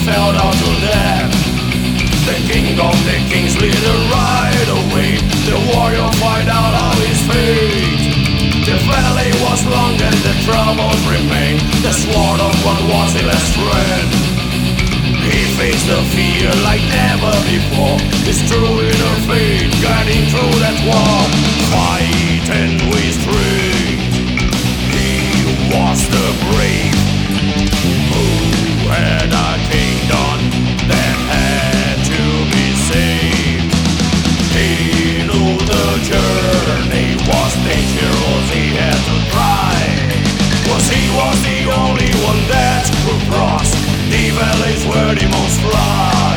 fell down to death. The king of the kings lead the right away. The warrior find out how his fate. The valley was long and the troubles remained. The sword of one was his last friend. He faced the fear like never before. His true inner fate guiding through that war. Fight and with strength. He was the brave who had a kingdom that had to be saved. He knew the journey was dangerous, he had to try. 'Cause he was the only one that could cross the valleys where demons fly.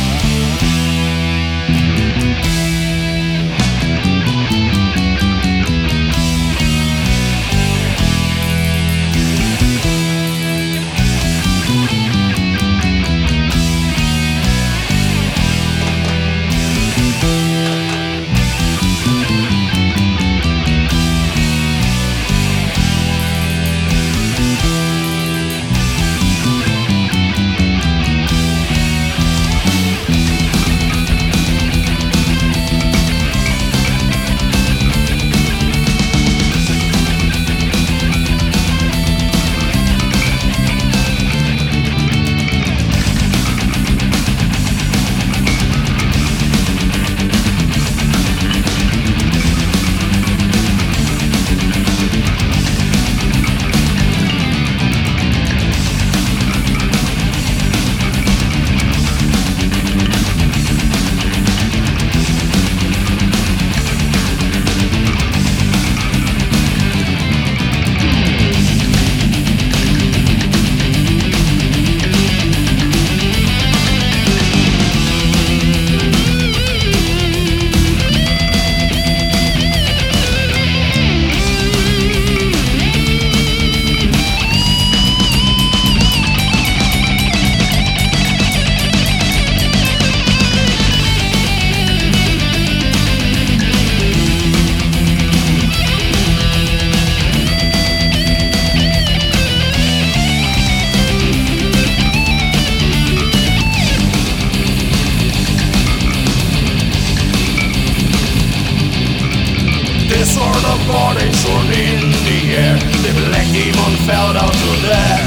The sword of God is shone in the air. The black demon fell down to death.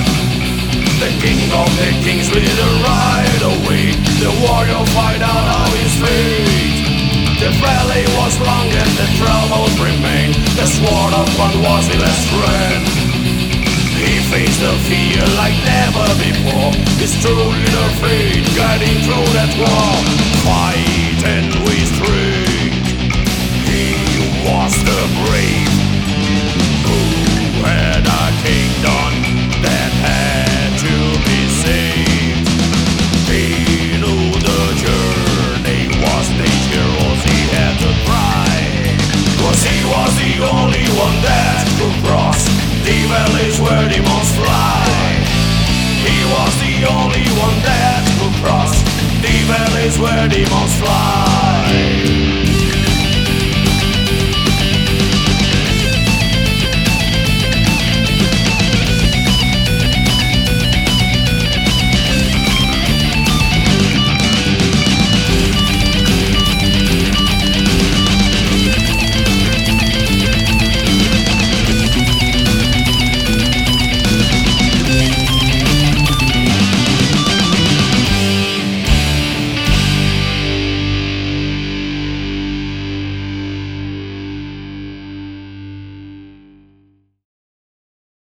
The king of the kings lead the right away. The warrior find out how his fate. The valley was long and the troubles remained. The sword of God was his last friend. He faced the fear like never before. His true inner fate guiding through that war. Fight and with strength. He was the brave who had a kingdom that had to be saved. He knew the journey was dangerous, he had to try. 'Cause he was the only one that could cross the valleys where demons fly. He was the only one that could cross the valleys where demons fly.